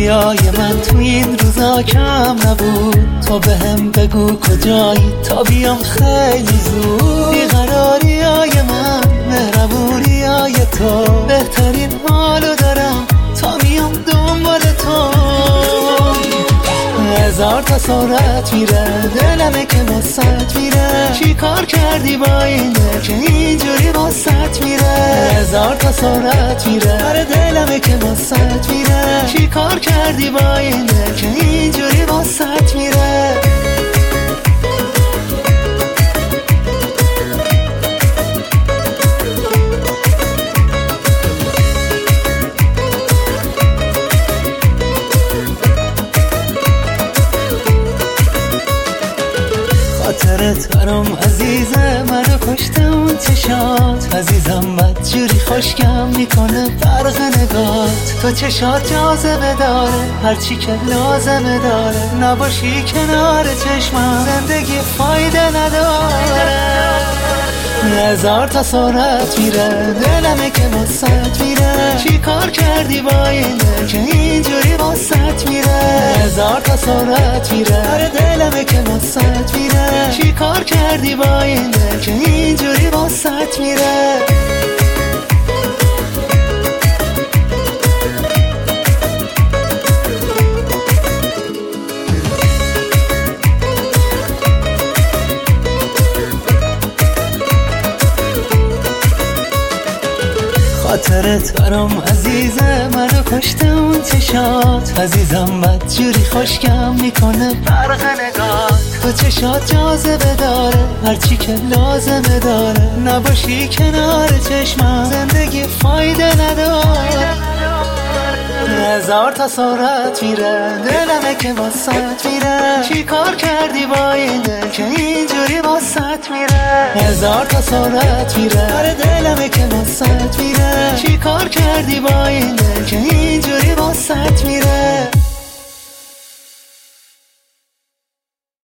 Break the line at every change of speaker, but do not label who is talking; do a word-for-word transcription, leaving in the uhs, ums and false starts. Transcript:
رویای من تو این روزا کم نبود. تو به هم بگو کجایی تا بیام خیلی زود. بیقراریای من مهربونیای تو، بهترین حالو دارم تا میام دنبال تو. هزار تا سرعت میره دلمه که واسط میره. چی کار کردی با این دل که اینجوری واسط میره؟ هزار تا سرعت میره آره دلمه که واسط میره. چی کار کردی با این دل که اینجوری واسط میره؟ خاطرت برام عزیزه منو کشته اون چشات. عزیزم بد جوری خوشگم میکنه فرق نگات. تو چشات جاذبه داره هرچی که لازمه داره. نباشی کنار چشمم زندگی فایده نداره. هزار تا سرعت میره دلمه که واسط میره. چی کار کردی با این دل که اینجوری واسط میره؟ هزار تا سرعت میره آره دلمه که واسط میره. چی کار کردی با این دل که اینجوری واسط میره؟ خاطرت برام عزیزه منو کشته اون چشات. عزیزم بد جوری خوشگم میکنه فرق نگات. تو چشات جاذبه داره هرچی که لازمه داره. نباشی کنار چشمم زندگی فایده نداره. هزار تا سرعت میره دلمه که واسط میره. چی کار کردی با این دل که اینجوری واسط میره؟ هزار تا سرعت میره آره دلمه که واسط میره. چی کار کردی با این